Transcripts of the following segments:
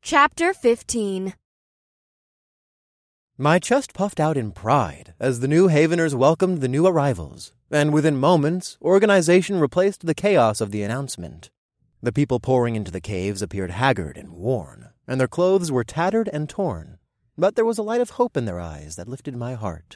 Chapter 15. My chest puffed out in pride as the New Haveners welcomed the new arrivals, and within moments, organization replaced the chaos of the announcement. The people pouring into the caves appeared haggard and worn, and their clothes were tattered and torn, but there was a light of hope in their eyes that lifted my heart.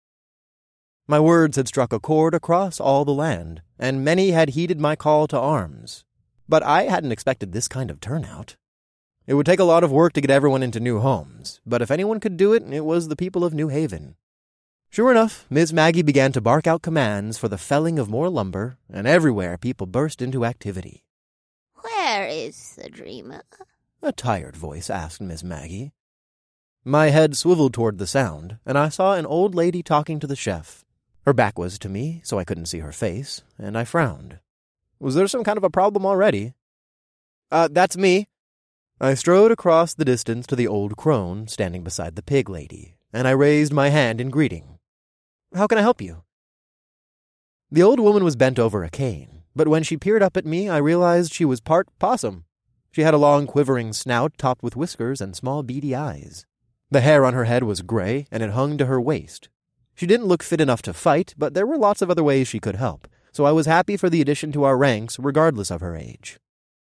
My words had struck a chord across all the land, and many had heeded my call to arms. But I hadn't expected this kind of turnout. It would take a lot of work to get everyone into new homes, but if anyone could do it, it was the people of New Haven. Sure enough, Ms. Maggie began to bark out commands for the felling of more lumber, and everywhere people burst into activity. "Where is the dreamer?" A tired voice asked Miss Maggie. My head swiveled toward the sound, and I saw an old lady talking to the chef. Her back was to me, so I couldn't see her face, and I frowned. Was there some kind of a problem already? That's me. I strode across the distance to the old crone standing beside the pig lady, and I raised my hand in greeting. How can I help you? The old woman was bent over a cane, but when she peered up at me, I realized she was part possum. She had a long quivering snout topped with whiskers and small beady eyes. The hair on her head was gray, and it hung to her waist. She didn't look fit enough to fight, but there were lots of other ways she could help, so I was happy for the addition to our ranks regardless of her age.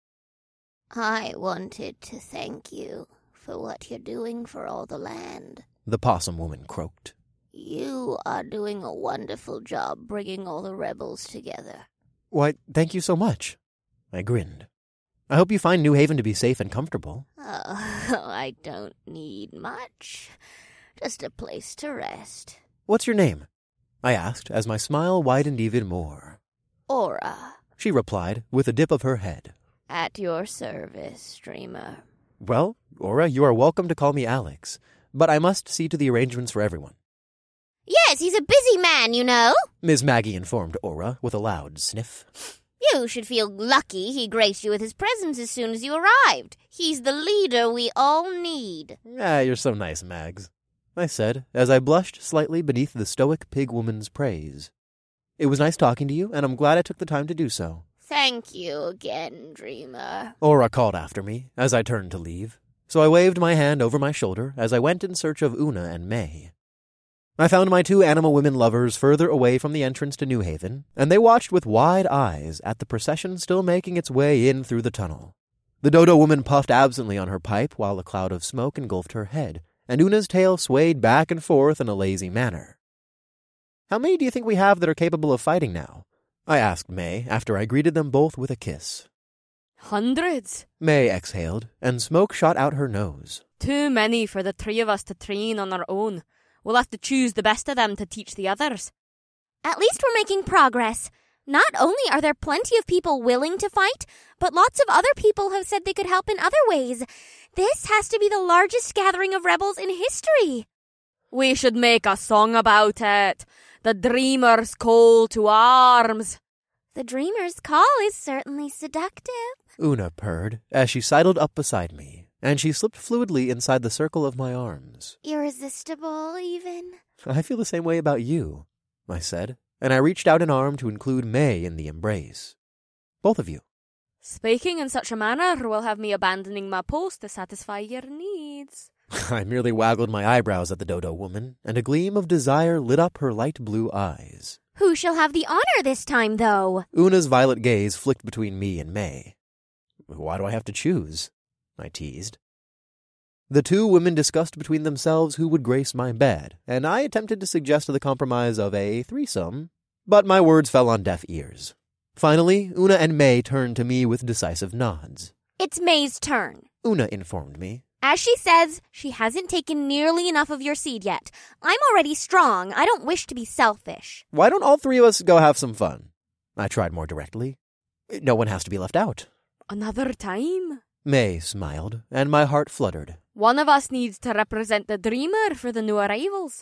"I wanted to thank you for what you're doing for all the land," the possum woman croaked. "You are doing a wonderful job bringing all the rebels together." Why, thank you so much. I grinned. I hope you find New Haven to be safe and comfortable. Oh, I don't need much. Just a place to rest. What's your name? I asked as my smile widened even more. Aura. She replied with a dip of her head. At your service, dreamer. Well, Aura, you are welcome to call me Alex, but I must see to the arrangements for everyone. Yes, he's a busy man, you know, Ms. Maggie informed Aura with a loud sniff. You should feel lucky he graced you with his presence as soon as you arrived. He's the leader we all need. You're so nice, Mags, I said, as I blushed slightly beneath the stoic pig woman's praise. It was nice talking to you, and I'm glad I took the time to do so. Thank you again, dreamer, Aura called after me as I turned to leave, so I waved my hand over my shoulder as I went in search of Una and May. I found my two animal women lovers further away from the entrance to New Haven, and they watched with wide eyes at the procession still making its way in through the tunnel. The dodo woman puffed absently on her pipe while a cloud of smoke engulfed her head, and Una's tail swayed back and forth in a lazy manner. How many do you think we have that are capable of fighting now? I asked May after I greeted them both with a kiss. Hundreds. May exhaled, and smoke shot out her nose. Too many for the three of us to train on our own. We'll have to choose the best of them to teach the others. At least we're making progress. Not only are there plenty of people willing to fight, but lots of other people have said they could help in other ways. This has to be the largest gathering of rebels in history. We should make a song about it. The Dreamer's Call to Arms. The Dreamer's Call is certainly seductive, Una purred as she sidled up beside me, and she slipped fluidly inside the circle of my arms. Irresistible, even. I feel the same way about you, I said, and I reached out an arm to include May in the embrace. Both of you. Speaking in such a manner will have me abandoning my post to satisfy your needs. I merely waggled my eyebrows at the dodo woman, and a gleam of desire lit up her light blue eyes. Who shall have the honor this time, though? Una's violet gaze flicked between me and May. Why do I have to choose? I teased. The two women discussed between themselves who would grace my bed, and I attempted to suggest the compromise of a threesome, but my words fell on deaf ears. Finally, Una and May turned to me with decisive nods. It's May's turn, Una informed me. As she says, she hasn't taken nearly enough of your seed yet. I'm already strong. I don't wish to be selfish. Why don't all three of us go have some fun? I tried more directly. No one has to be left out. Another time? May smiled, and my heart fluttered. One of us needs to represent the Dreamer for the new arrivals.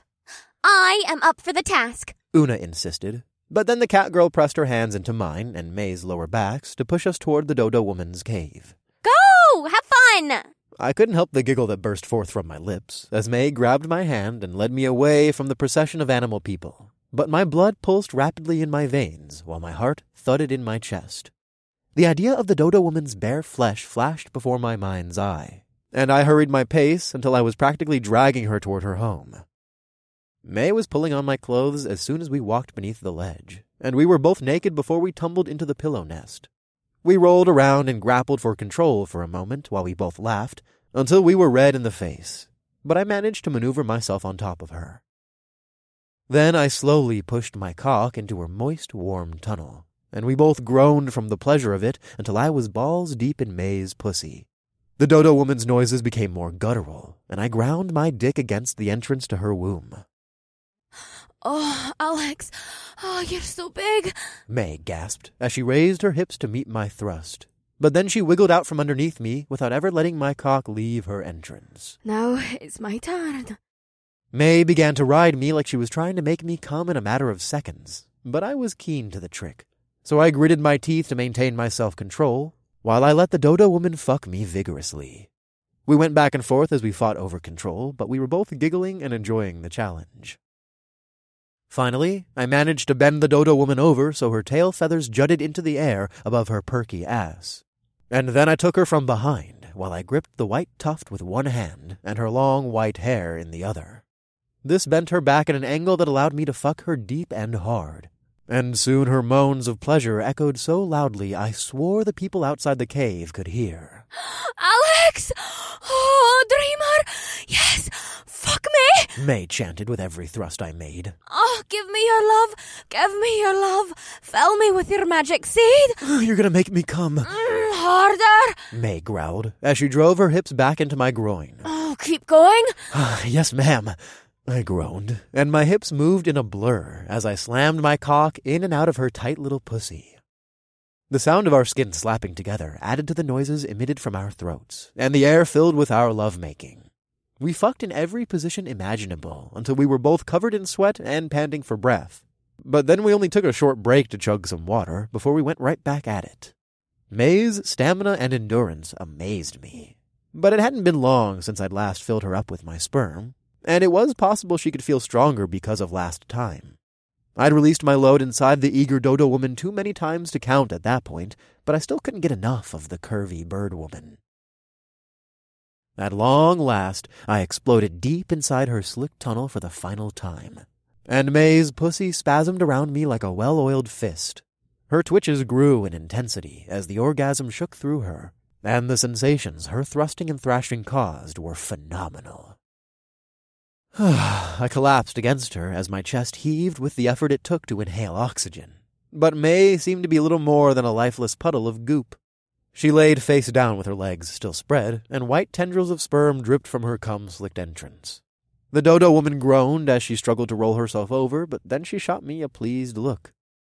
I am up for the task, Una insisted. But then the cat girl pressed her hands into mine and May's lower backs to push us toward the dodo woman's cave. Go! Have fun! I couldn't help the giggle that burst forth from my lips as May grabbed my hand and led me away from the procession of animal people. But my blood pulsed rapidly in my veins while my heart thudded in my chest. The idea of the dodo woman's bare flesh flashed before my mind's eye, and I hurried my pace until I was practically dragging her toward her home. May was pulling on my clothes as soon as we walked beneath the ledge, and we were both naked before we tumbled into the pillow nest. We rolled around and grappled for control for a moment while we both laughed, until we were red in the face, but I managed to maneuver myself on top of her. Then I slowly pushed my cock into her moist, warm tunnel, and we both groaned from the pleasure of it until I was balls deep in May's pussy. The dodo woman's noises became more guttural, and I ground my dick against the entrance to her womb. Oh, Alex. Oh, you're so big. May gasped as she raised her hips to meet my thrust. But then she wiggled out from underneath me without ever letting my cock leave her entrance. Now it's my turn. May began to ride me like she was trying to make me come in a matter of seconds, but I was keen to the trick. So I gritted my teeth to maintain my self-control, while I let the dodo woman fuck me vigorously. We went back and forth as we fought over control, but we were both giggling and enjoying the challenge. Finally, I managed to bend the dodo woman over so her tail feathers jutted into the air above her perky ass. And then I took her from behind, while I gripped the white tuft with one hand and her long white hair in the other. This bent her back at an angle that allowed me to fuck her deep and hard. And soon her moans of pleasure echoed so loudly I swore the people outside the cave could hear. Alex! Oh, Dreamer! Yes! Fuck me! May chanted with every thrust I made. Oh, give me your love! Give me your love! Fill me with your magic seed! You're gonna make me come. Harder! May growled as she drove her hips back into my groin. Oh, keep going! Yes, ma'am. I groaned, and my hips moved in a blur as I slammed my cock in and out of her tight little pussy. The sound of our skin slapping together added to the noises emitted from our throats, and the air filled with our lovemaking. We fucked in every position imaginable until we were both covered in sweat and panting for breath. But then we only took a short break to chug some water before we went right back at it. May's stamina and endurance amazed me, but it hadn't been long since I'd last filled her up with my sperm, and it was possible she could feel stronger because of last time. I'd released my load inside the eager dodo woman too many times to count at that point, but I still couldn't get enough of the curvy bird woman. At long last, I exploded deep inside her slick tunnel for the final time, and May's pussy spasmed around me like a well-oiled fist. Her twitches grew in intensity as the orgasm shook through her, and the sensations her thrusting and thrashing caused were phenomenal. I collapsed against her as my chest heaved with the effort it took to inhale oxygen. But May seemed to be little more than a lifeless puddle of goop. She laid face down with her legs still spread, and white tendrils of sperm dripped from her cum-slicked entrance. The dodo woman groaned as she struggled to roll herself over, but then she shot me a pleased look.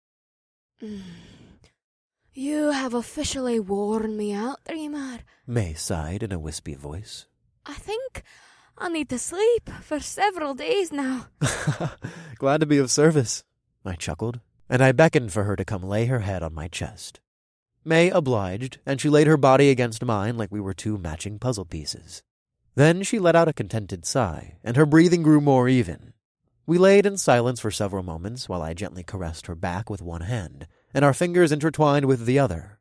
You have officially worn me out, Dreamer. May sighed in a wispy voice. I think I need to sleep for several days now. Glad to be of service, I chuckled, and I beckoned for her to come lay her head on my chest. May obliged, and she laid her body against mine like we were two matching puzzle pieces. Then she let out a contented sigh, and her breathing grew more even. We laid in silence for several moments while I gently caressed her back with one hand, and our fingers intertwined with the other.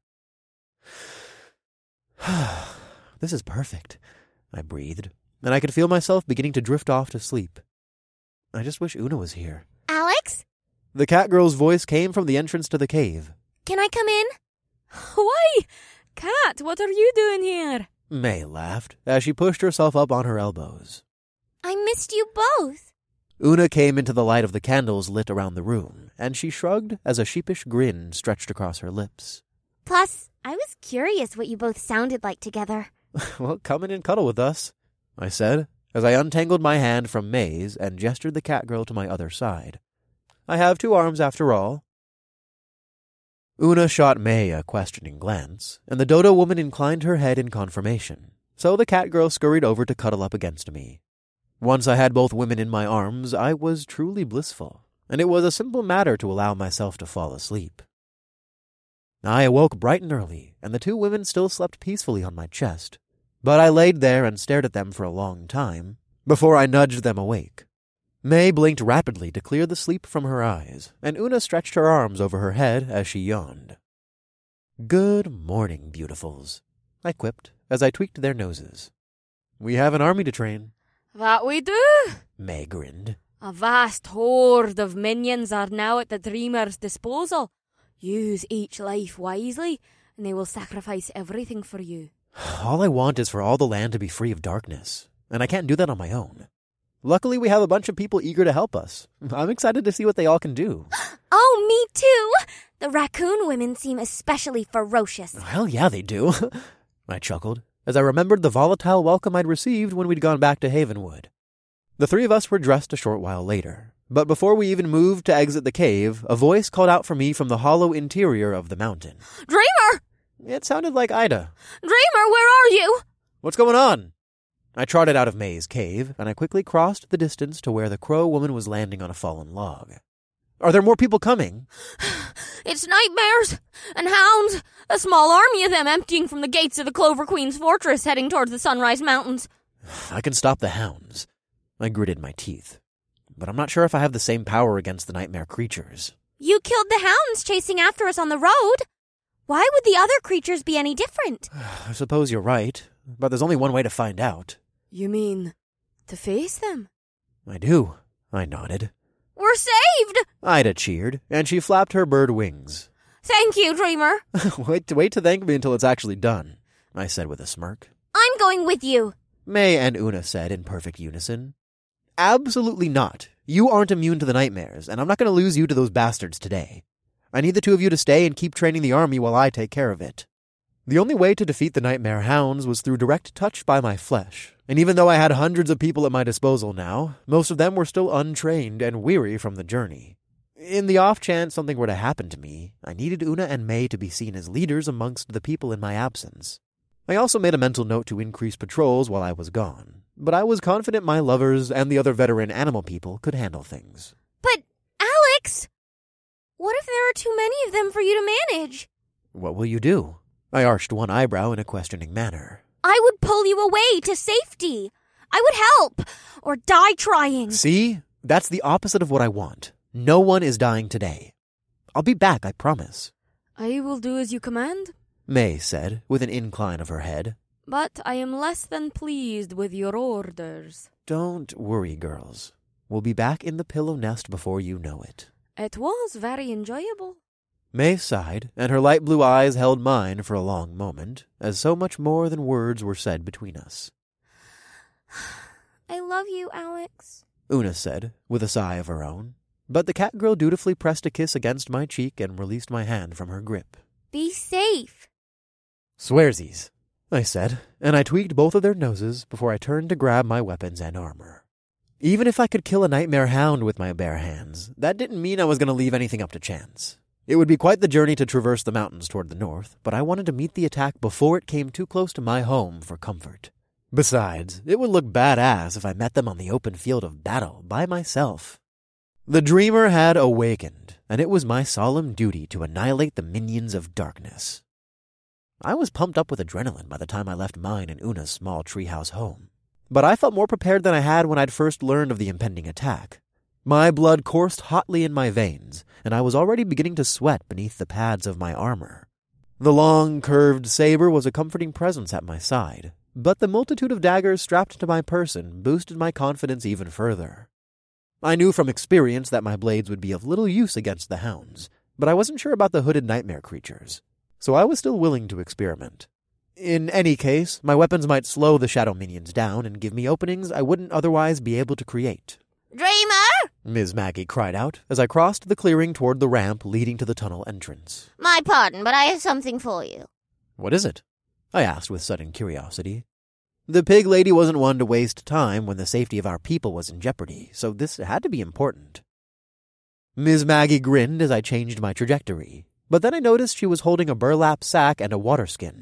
This is perfect, I breathed, and I could feel myself beginning to drift off to sleep. I just wish Una was here. Alex? The cat girl's voice came from the entrance to the cave. Can I come in? Why? Cat, what are you doing here? May laughed as she pushed herself up on her elbows. I missed you both. Una came into the light of the candles lit around the room, and she shrugged as a sheepish grin stretched across her lips. Plus, I was curious what you both sounded like together. Well, come in and cuddle with us, I said, as I untangled my hand from May's and gestured the cat girl to my other side. I have 2 arms after all. Una shot May a questioning glance, and the dodo woman inclined her head in confirmation, so the cat girl scurried over to cuddle up against me. Once I had both women in my arms, I was truly blissful, and it was a simple matter to allow myself to fall asleep. I awoke bright and early, and the 2 women still slept peacefully on my chest, but I laid there and stared at them for a long time before I nudged them awake. May blinked rapidly to clear the sleep from her eyes, and Una stretched her arms over her head as she yawned. "Good morning, beautifuls," I quipped as I tweaked their noses. We have an army to train. That we do. May grinned. A vast horde of minions are now at the Dreamer's disposal. Use each life wisely, and they will sacrifice everything for you. All I want is for all the land to be free of darkness, and I can't do that on my own. Luckily, we have a bunch of people eager to help us. I'm excited to see what they all can do. Oh, me too! The raccoon women seem especially ferocious. Hell yeah, they do. I chuckled, as I remembered the volatile welcome I'd received when we'd gone back to Havenwood. The three of us were dressed a short while later, but before we even moved to exit the cave, a voice called out for me from the hollow interior of the mountain. Dreamer! It sounded like Ida. Dreamer, where are you? What's going on? I trotted out of May's cave, and I quickly crossed the distance to where the crow woman was landing on a fallen log. Are there more people coming? It's nightmares and hounds. A small army of them emptying from the gates of the Clover Queen's fortress heading towards the Sunrise Mountains. I can stop the hounds. I gritted my teeth. But I'm not sure if I have the same power against the nightmare creatures. You killed the hounds chasing after us on the road. Why would the other creatures be any different? I suppose you're right, but there's only one way to find out. You mean to face them? I do. I nodded. We're saved! Ida cheered, and she flapped her bird wings. Thank you, Dreamer. Wait to thank me until it's actually done, I said with a smirk. I'm going with you, May and Una said in perfect unison. Absolutely not. You aren't immune to the nightmares, and I'm not going to lose you to those bastards today. I need the two of you to stay and keep training the army while I take care of it. The only way to defeat the nightmare hounds was through direct touch by my flesh, and even though I had hundreds of people at my disposal now, most of them were still untrained and weary from the journey. In the off chance something were to happen to me, I needed Una and May to be seen as leaders amongst the people in my absence. I also made a mental note to increase patrols while I was gone, but I was confident my lovers and the other veteran animal people could handle things. But, Alex, what if there are too many of them for you to manage? What will you do? I arched one eyebrow in a questioning manner. I would pull you away to safety. I would help, or die trying. See? That's the opposite of what I want. No one is dying today. I'll be back, I promise. I will do as you command, May said, with an incline of her head. but I am less than pleased with your orders. Don't worry, girls. We'll be back in the pillow nest before you know it. It was very enjoyable. May sighed, and her light blue eyes held mine for a long moment, as so much more than words were said between us. I love you, Alex, Una said, with a sigh of her own. But the cat girl dutifully pressed a kiss against my cheek and released my hand from her grip. Be safe. Swearsies, I said, and I tweaked both of their noses before I turned to grab my weapons and armor. Even if I could kill a nightmare hound with my bare hands, that didn't mean I was going to leave anything up to chance. It would be quite the journey to traverse the mountains toward the north, but I wanted to meet the attack before it came too close to my home for comfort. Besides, it would look badass if I met them on the open field of battle by myself. The Dreamer had awakened, and it was my solemn duty to annihilate the minions of darkness. I was pumped up with adrenaline by the time I left mine and Una's small treehouse home, but I felt more prepared than I had when I'd first learned of the impending attack. My blood coursed hotly in my veins, and I was already beginning to sweat beneath the pads of my armor. The long, curved saber was a comforting presence at my side, but the multitude of daggers strapped to my person boosted my confidence even further. I knew from experience that my blades would be of little use against the hounds, but I wasn't sure about the hooded nightmare creatures, so I was still willing to experiment. In any case, my weapons might slow the shadow minions down and give me openings I wouldn't otherwise be able to create. Dreamer! Ms. Maggie cried out as I crossed the clearing toward the ramp leading to the tunnel entrance. My pardon, but I have something for you. What is it? I asked with sudden curiosity. The pig lady wasn't one to waste time when the safety of our people was in jeopardy, so this had to be important. Ms. Maggie grinned as I changed my trajectory, but then I noticed she was holding a burlap sack and a water skin.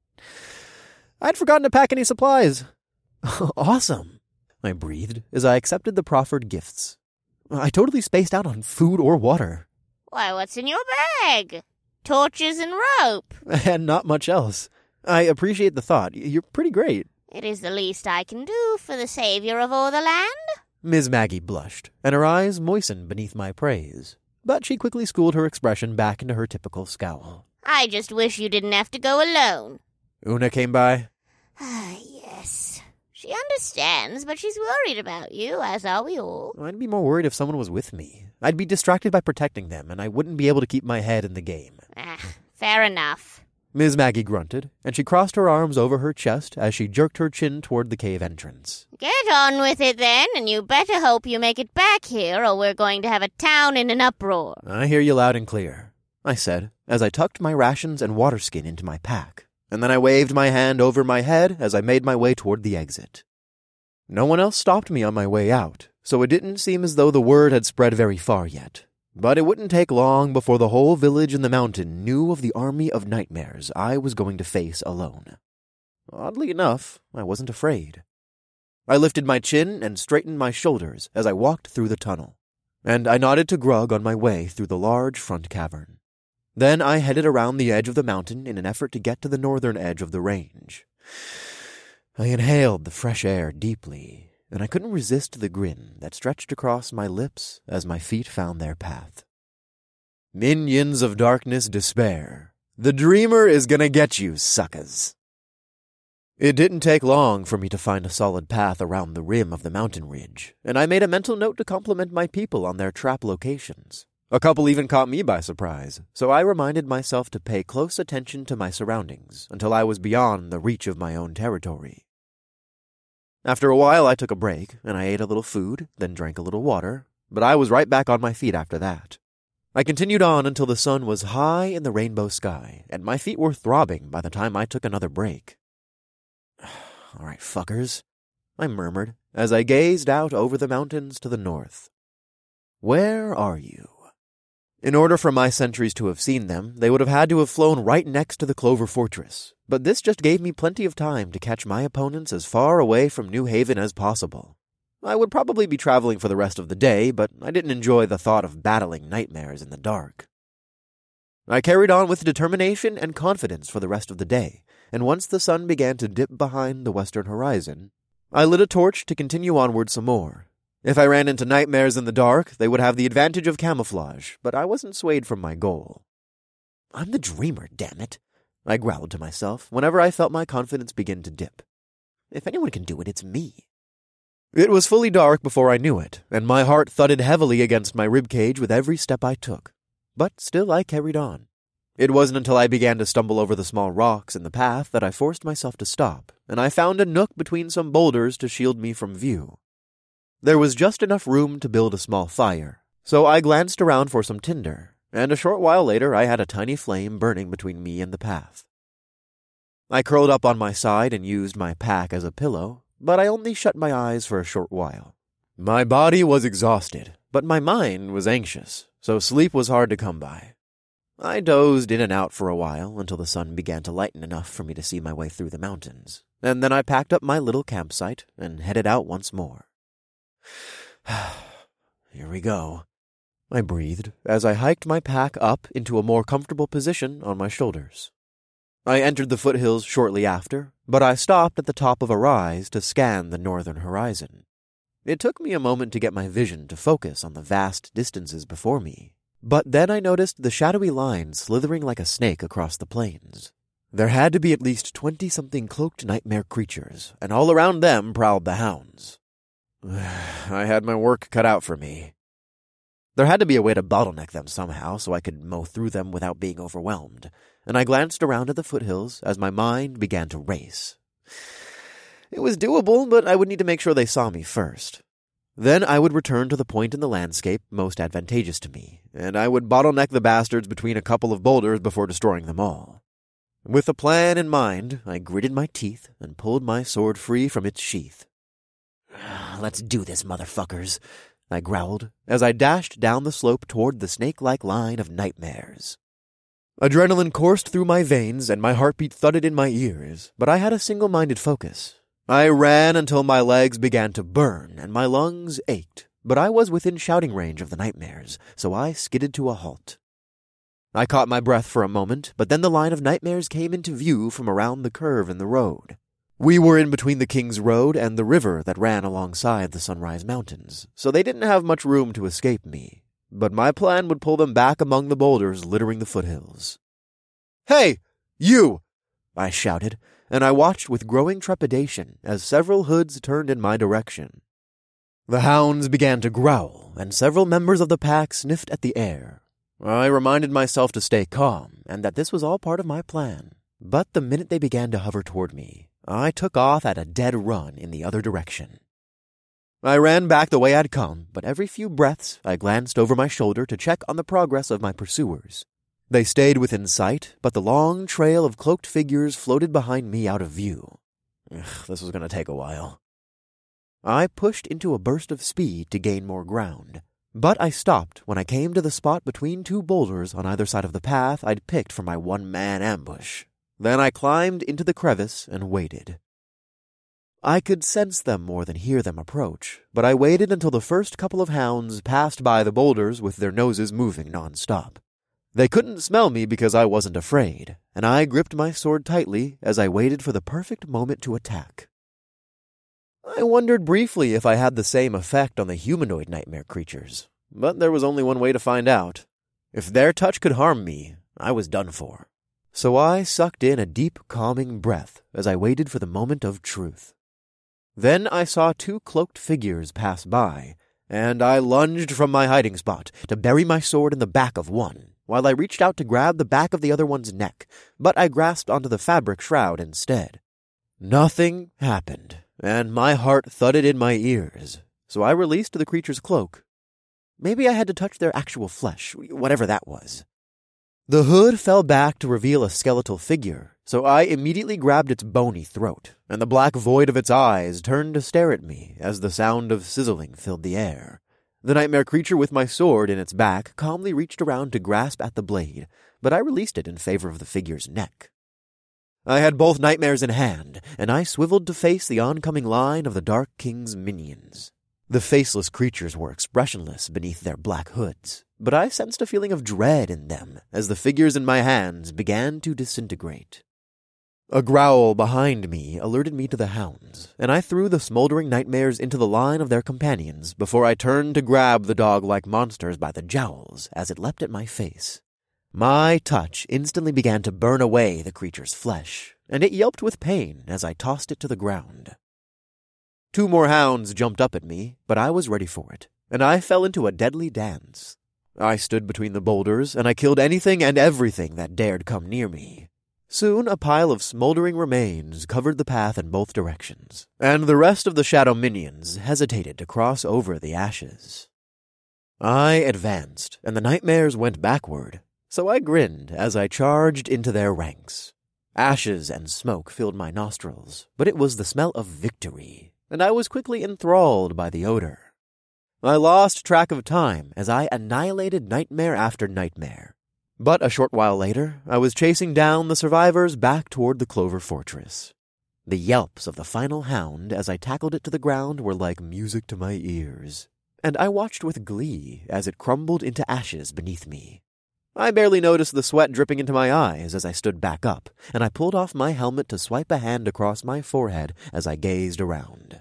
I'd forgotten to pack any supplies. Awesome, I breathed as I accepted the proffered gifts. I totally spaced out on food or water. Why, what's in your bag? Torches and rope. And not much else. I appreciate the thought. You're pretty great. It is the least I can do for the savior of all the land. Ms. Maggie blushed, and her eyes moistened beneath my praise. But she quickly schooled her expression back into her typical scowl. I just wish you didn't have to go alone. Una came by. Ah, yes. She understands, but she's worried about you, as are we all. I'd be more worried if someone was with me. I'd be distracted by protecting them, and I wouldn't be able to keep my head in the game. Fair enough. Ms. Maggie grunted, and she crossed her arms over her chest as she jerked her chin toward the cave entrance. Get on with it then, and you better hope you make it back here, or we're going to have a town in an uproar. I hear you loud and clear, I said, as I tucked my rations and water skin into my pack, and then I waved my hand over my head as I made my way toward the exit. No one else stopped me on my way out, so it didn't seem as though the word had spread very far yet. But it wouldn't take long before the whole village in the mountain knew of the army of nightmares I was going to face alone. Oddly enough, I wasn't afraid. I lifted my chin and straightened my shoulders as I walked through the tunnel, and I nodded to Grug on my way through the large front cavern. Then I headed around the edge of the mountain in an effort to get to the northern edge of the range. I inhaled the fresh air deeply, and I couldn't resist the grin that stretched across my lips as my feet found their path. Minions of darkness despair. The dreamer is gonna get you, suckers. It didn't take long for me to find a solid path around the rim of the mountain ridge, and I made a mental note to compliment my people on their trap locations. A couple even caught me by surprise, so I reminded myself to pay close attention to my surroundings until I was beyond the reach of my own territory. After a while, I took a break, and I ate a little food, then drank a little water, but I was right back on my feet after that. I continued on until the sun was high in the rainbow sky, and my feet were throbbing by the time I took another break. All right, fuckers, I murmured as I gazed out over the mountains to the north. Where are you? In order for my sentries to have seen them, they would have had to have flown right next to the Clover Fortress, but this just gave me plenty of time to catch my opponents as far away from New Haven as possible. I would probably be traveling for the rest of the day, but I didn't enjoy the thought of battling nightmares in the dark. I carried on with determination and confidence for the rest of the day, and once the sun began to dip behind the western horizon, I lit a torch to continue onward some more. If I ran into nightmares in the dark, they would have the advantage of camouflage, but I wasn't swayed from my goal. I'm the dreamer, damn it, I growled to myself whenever I felt my confidence begin to dip. If anyone can do it, it's me. It was fully dark before I knew it, and my heart thudded heavily against my ribcage with every step I took. But still I carried on. It wasn't until I began to stumble over the small rocks in the path that I forced myself to stop, and I found a nook between some boulders to shield me from view. There was just enough room to build a small fire, so I glanced around for some tinder, and a short while later I had a tiny flame burning between me and the path. I curled up on my side and used my pack as a pillow, but I only shut my eyes for a short while. My body was exhausted, but my mind was anxious, so sleep was hard to come by. I dozed in and out for a while until the sun began to lighten enough for me to see my way through the mountains, and then I packed up my little campsite and headed out once more. Here we go, I breathed as I hiked my pack up into a more comfortable position on my shoulders. I entered the foothills shortly after, but I stopped at the top of a rise to scan the northern horizon. It took me a moment to get my vision to focus on the vast distances before me, but then I noticed the shadowy line slithering like a snake across the plains. There had to be at least 20-something cloaked nightmare creatures, and all around them prowled the hounds. I had my work cut out for me. There had to be a way to bottleneck them somehow so I could mow through them without being overwhelmed, and I glanced around at the foothills as my mind began to race. It was doable, but I would need to make sure they saw me first. Then I would return to the point in the landscape most advantageous to me, and I would bottleneck the bastards between a couple of boulders before destroying them all. With a plan in mind, I gritted my teeth and pulled my sword free from its sheath. Let's do this, motherfuckers, I growled as I dashed down the slope toward the snake-like line of nightmares. Adrenaline coursed through my veins and my heartbeat thudded in my ears, but I had a single-minded focus. I ran until my legs began to burn and my lungs ached, but I was within shouting range of the nightmares, so I skidded to a halt. I caught my breath for a moment, but then the line of nightmares came into view from around the curve in the road. We were in between the King's Road and the river that ran alongside the Sunrise Mountains, so they didn't have much room to escape me, but my plan would pull them back among the boulders littering the foothills. "Hey, you!" I shouted, and I watched with growing trepidation as several hoods turned in my direction. The hounds began to growl, and several members of the pack sniffed at the air. I reminded myself to stay calm, and that this was all part of my plan. But the minute they began to hover toward me, I took off at a dead run in the other direction. I ran back the way I'd come, but every few breaths I glanced over my shoulder to check on the progress of my pursuers. They stayed within sight, but the long trail of cloaked figures floated behind me out of view. This was going to take a while. I pushed into a burst of speed to gain more ground, but I stopped when I came to the spot between two boulders on either side of the path I'd picked for my one-man ambush. Then I climbed into the crevice and waited. I could sense them more than hear them approach, but I waited until the first couple of hounds passed by the boulders with their noses moving non-stop. They couldn't smell me because I wasn't afraid, and I gripped my sword tightly as I waited for the perfect moment to attack. I wondered briefly if I had the same effect on the humanoid nightmare creatures, but there was only one way to find out. If their touch could harm me, I was done for. So I sucked in a deep, calming breath as I waited for the moment of truth. Then I saw two cloaked figures pass by, and I lunged from my hiding spot to bury my sword in the back of one, while I reached out to grab the back of the other one's neck, but I grasped onto the fabric shroud instead. Nothing happened, and my heart thudded in my ears, so I released the creature's cloak. Maybe I had to touch their actual flesh, whatever that was. The hood fell back to reveal a skeletal figure, so I immediately grabbed its bony throat, and the black void of its eyes turned to stare at me as the sound of sizzling filled the air. The nightmare creature with my sword in its back calmly reached around to grasp at the blade, but I released it in favor of the figure's neck. I had both nightmares in hand, and I swiveled to face the oncoming line of the Dark King's minions. The faceless creatures were expressionless beneath their black hoods, but I sensed a feeling of dread in them as the figures in my hands began to disintegrate. A growl behind me alerted me to the hounds, and I threw the smoldering nightmares into the line of their companions before I turned to grab the dog-like monsters by the jowls as it leapt at my face. My touch instantly began to burn away the creature's flesh, and it yelped with pain as I tossed it to the ground. Two more hounds jumped up at me, but I was ready for it, and I fell into a deadly dance. I stood between the boulders, and I killed anything and everything that dared come near me. Soon a pile of smoldering remains covered the path in both directions, and the rest of the shadow minions hesitated to cross over the ashes. I advanced, and the nightmares went backward, so I grinned as I charged into their ranks. Ashes and smoke filled my nostrils, but it was the smell of victory, and I was quickly enthralled by the odor. I lost track of time as I annihilated nightmare after nightmare. But a short while later, I was chasing down the survivors back toward the Clover Fortress. The yelps of the final hound as I tackled it to the ground were like music to my ears, and I watched with glee as it crumbled into ashes beneath me. I barely noticed the sweat dripping into my eyes as I stood back up, and I pulled off my helmet to swipe a hand across my forehead as I gazed around.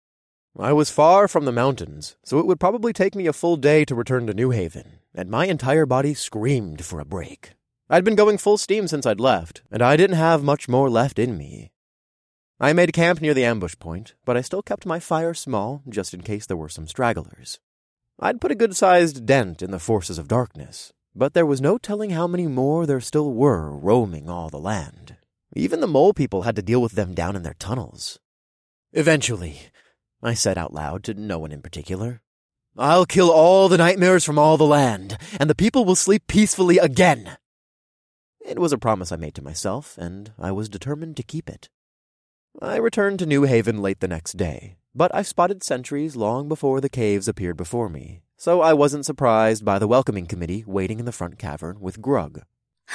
I was far from the mountains, so it would probably take me a full day to return to New Haven, and my entire body screamed for a break. I'd been going full steam since I'd left, and I didn't have much more left in me. I made camp near the ambush point, but I still kept my fire small just in case there were some stragglers. I'd put a good-sized dent in the forces of darkness, but there was no telling how many more there still were roaming all the land. Even the mole people had to deal with them down in their tunnels. Eventually, I said out loud to no one in particular, I'll kill all the nightmares from all the land, and the people will sleep peacefully again. It was a promise I made to myself, and I was determined to keep it. I returned to New Haven late the next day, but I spotted sentries long before the caves appeared before me, so I wasn't surprised by the welcoming committee waiting in the front cavern with grug.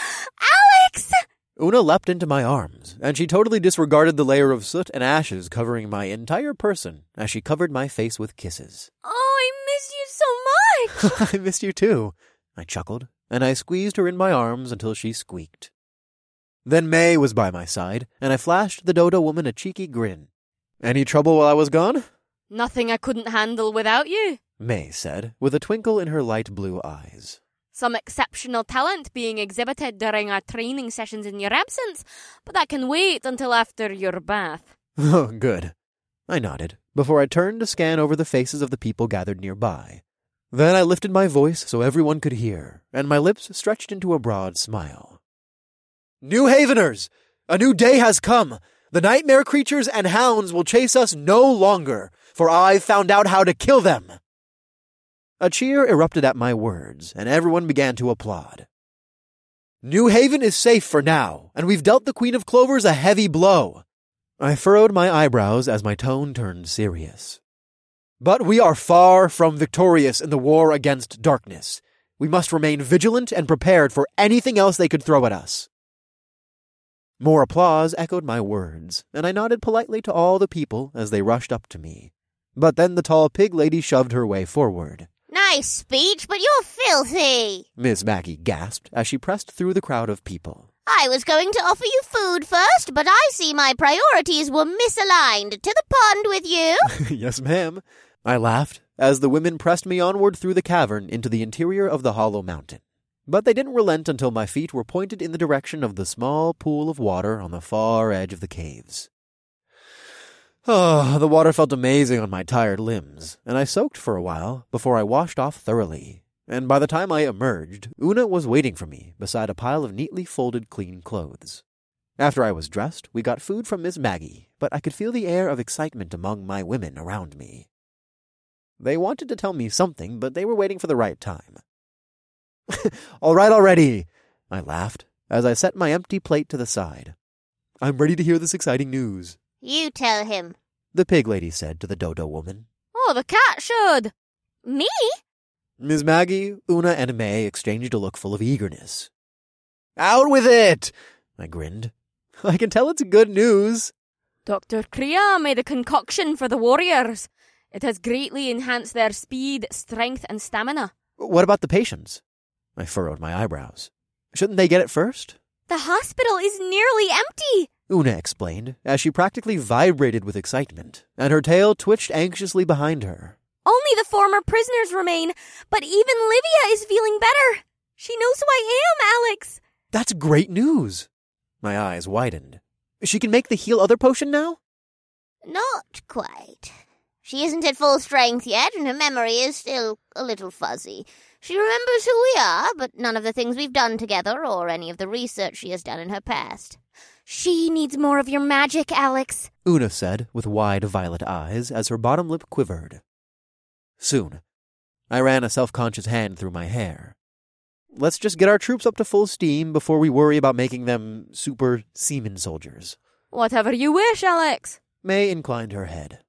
Alex! Una leapt into my arms, and she totally disregarded the layer of soot and ashes covering my entire person as she covered my face with kisses. Oh, I miss you so much! I missed you too, I chuckled, and I squeezed her in my arms until she squeaked. Then May was by my side, and I flashed the Dodo woman a cheeky grin. Any trouble while I was gone? Nothing I couldn't handle without you, May said, with a twinkle in her light blue eyes. some exceptional talent being exhibited during our training sessions in your absence, but that can wait until after your bath. Oh, good. I nodded, before I turned to scan over the faces of the people gathered nearby. Then I lifted my voice so everyone could hear, and my lips stretched into a broad smile. New Haveners! A new day has come! The nightmare creatures and hounds will chase us no longer, for I've found out how to kill them! A cheer erupted at my words, and everyone began to applaud. New Haven is safe for now, and we've dealt the Queen of Clovers a heavy blow. I furrowed my eyebrows as my tone turned serious. But we are far from victorious in the war against darkness. We must remain vigilant and prepared for anything else they could throw at us. More applause echoed my words, and I nodded politely to all the people as they rushed up to me. But then the tall pig lady shoved her way forward. Nice speech, but you're filthy, Miss Maggie gasped as she pressed through the crowd of people. I was going to offer you food first, but I see my priorities were misaligned. To the pond with you. Yes, ma'am. I laughed as the women pressed me onward through the cavern into the interior of the hollow mountain. But they didn't relent until my feet were pointed in the direction of the small pool of water on the far edge of the caves. Oh, the water felt amazing on my tired limbs, and I soaked for a while before I washed off thoroughly. And by the time I emerged, Una was waiting for me beside a pile of neatly folded clean clothes. After I was dressed, we got food from Miss Maggie, but I could feel the air of excitement among my women around me. They wanted to tell me something, but they were waiting for the right time. All right already, I laughed as I set my empty plate to the side. I'm ready to hear this exciting news. You tell him, the pig lady said to the dodo woman. Oh, the cat should. Me? Miss Maggie, Una, and May exchanged a look full of eagerness. Out with it! I grinned. I can tell it's good news. Dr. Kriya made a concoction for the warriors. It has greatly enhanced their speed, strength, and stamina. What about the patients? I furrowed my eyebrows. Shouldn't they get it first? The hospital is nearly empty, Una explained, as she practically vibrated with excitement, and her tail twitched anxiously behind her. Only the former prisoners remain, but even Livia is feeling better. She knows who I am, Alex. That's great news. My eyes widened. She can make the heal other potion now? Not quite. She isn't at full strength yet, and her memory is still a little fuzzy. She remembers who we are, but none of the things we've done together or any of the research she has done in her past. She needs more of your magic, Alex, Una said with wide violet eyes as her bottom lip quivered. Soon. I ran a self-conscious hand through my hair. Let's just get our troops up to full steam before we worry about making them super seaman soldiers. Whatever you wish, Alex. May inclined her head.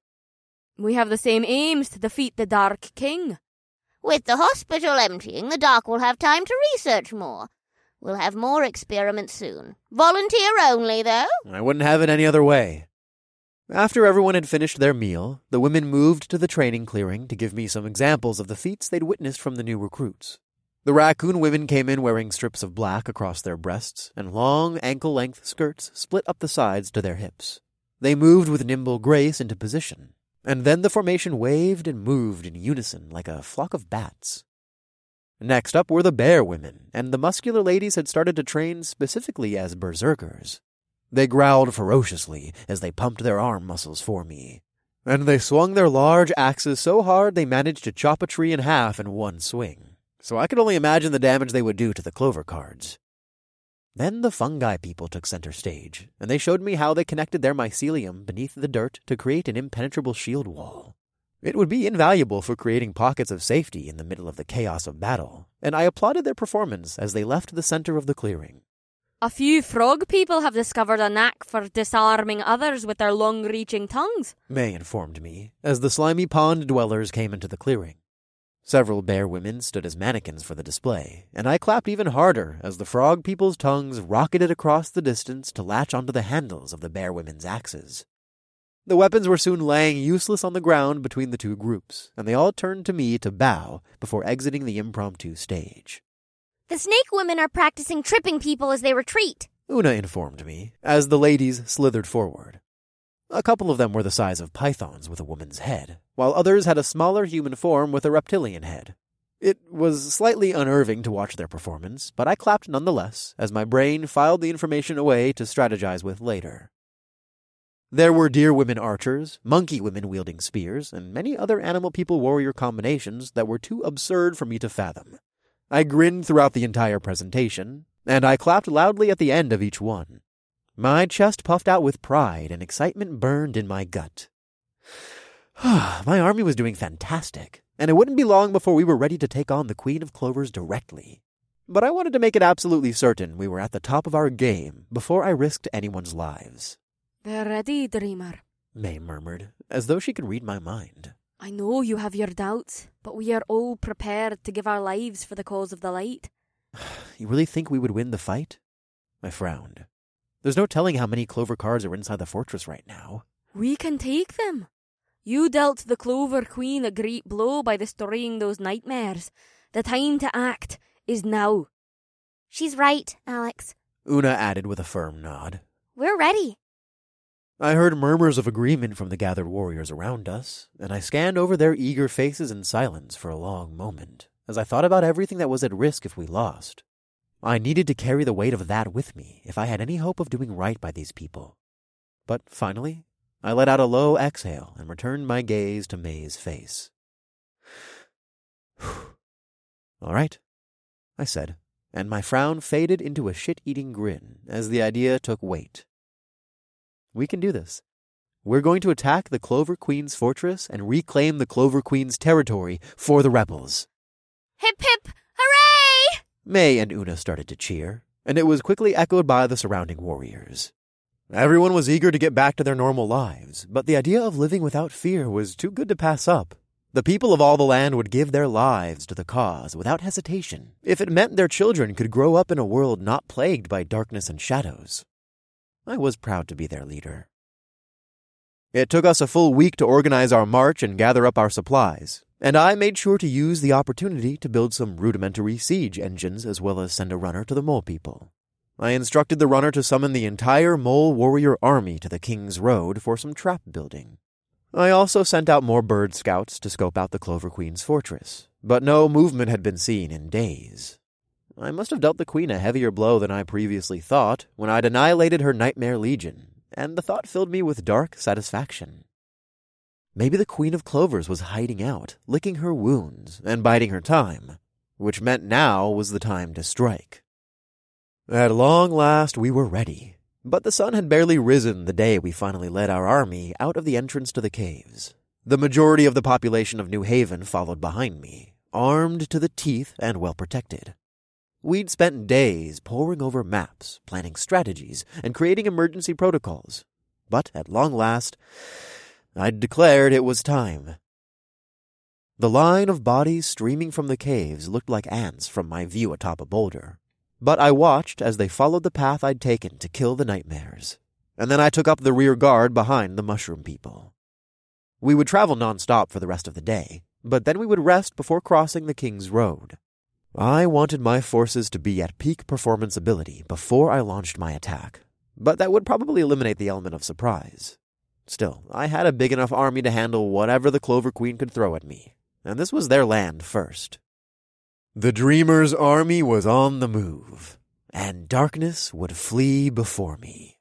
We have the same aims to defeat the Dark King. With the hospital emptying, the Dark will have time to research more. We'll have more experiments soon. Volunteer only, though. I wouldn't have it any other way. After everyone had finished their meal, the women moved to the training clearing to give me some examples of the feats they'd witnessed from the new recruits. The raccoon women came in wearing strips of black across their breasts and long ankle-length skirts split up the sides to their hips. They moved with nimble grace into position, and then the formation waved and moved in unison like a flock of bats. Next up were the bear women, and the muscular ladies had started to train specifically as berserkers. They growled ferociously as they pumped their arm muscles for me, and they swung their large axes so hard they managed to chop a tree in half in one swing, so I could only imagine the damage they would do to the clover cards. Then the fungi people took center stage, and they showed me how they connected their mycelium beneath the dirt to create an impenetrable shield wall. It would be invaluable for creating pockets of safety in the middle of the chaos of battle, and I applauded their performance as they left the center of the clearing. A few frog people have discovered a knack for disarming others with their long-reaching tongues, May informed me, as the slimy pond dwellers came into the clearing. Several bear women stood as mannequins for the display, and I clapped even harder as the frog people's tongues rocketed across the distance to latch onto the handles of the bear women's axes. The weapons were soon laying useless on the ground between the two groups, and they all turned to me to bow before exiting the impromptu stage. The snake women are practicing tripping people as they retreat, Una informed me, as the ladies slithered forward. A couple of them were the size of pythons with a woman's head, while others had a smaller human form with a reptilian head. It was slightly unnerving to watch their performance, but I clapped nonetheless, as my brain filed the information away to strategize with later. There were deer women archers, monkey women wielding spears, and many other animal people warrior combinations that were too absurd for me to fathom. I grinned throughout the entire presentation, and I clapped loudly at the end of each one. My chest puffed out with pride, and excitement burned in my gut. My army was doing fantastic, and it wouldn't be long before we were ready to take on the Queen of Clovers directly. But I wanted to make it absolutely certain we were at the top of our game before I risked anyone's lives. "They're ready, Dreamer," May murmured, as though she could read my mind. "I know you have your doubts, but we are all prepared to give our lives for the cause of the light." You really think we would win the fight? I frowned. There's no telling how many Clover cards are inside the fortress right now. "We can take them. You dealt the Clover Queen a great blow by destroying those nightmares. The time to act is now." She's right, Alex. Una added with a firm nod. We're ready. I heard murmurs of agreement from the gathered warriors around us, and I scanned over their eager faces in silence for a long moment, as I thought about everything that was at risk if we lost. I needed to carry the weight of that with me if I had any hope of doing right by these people. But finally, I let out a low exhale and returned my gaze to May's face. "All right," I said, and my frown faded into a shit-eating grin as the idea took weight. We can do this. We're going to attack the Clover Queen's fortress and reclaim the Clover Queen's territory for the rebels. Hip hip, hooray! May and Una started to cheer, and it was quickly echoed by the surrounding warriors. Everyone was eager to get back to their normal lives, but the idea of living without fear was too good to pass up. The people of all the land would give their lives to the cause without hesitation, if it meant their children could grow up in a world not plagued by darkness and shadows. I was proud to be their leader. It took us a full week to organize our march and gather up our supplies, and I made sure to use the opportunity to build some rudimentary siege engines as well as send a runner to the mole people. I instructed the runner to summon the entire mole warrior army to the King's Road for some trap building. I also sent out more bird scouts to scope out the Clover Queen's fortress, but no movement had been seen in days. I must have dealt the Queen a heavier blow than I previously thought when I'd annihilated her Nightmare Legion, and the thought filled me with dark satisfaction. Maybe the Queen of Clovers was hiding out, licking her wounds, and biding her time, which meant now was the time to strike. At long last we were ready, but the sun had barely risen the day we finally led our army out of the entrance to the caves. The majority of the population of New Haven followed behind me, armed to the teeth and well protected. We'd spent days poring over maps, planning strategies, and creating emergency protocols. But at long last, I'd declared it was time. The line of bodies streaming from the caves looked like ants from my view atop a boulder. But I watched as they followed the path I'd taken to kill the nightmares, and then I took up the rear guard behind the mushroom people. We would travel non-stop for the rest of the day, but then we would rest before crossing the King's Road. I wanted my forces to be at peak performance ability before I launched my attack, but that would probably eliminate the element of surprise. Still, I had a big enough army to handle whatever the Clover Queen could throw at me, and this was their land first. The Dreamer's army was on the move, and darkness would flee before me.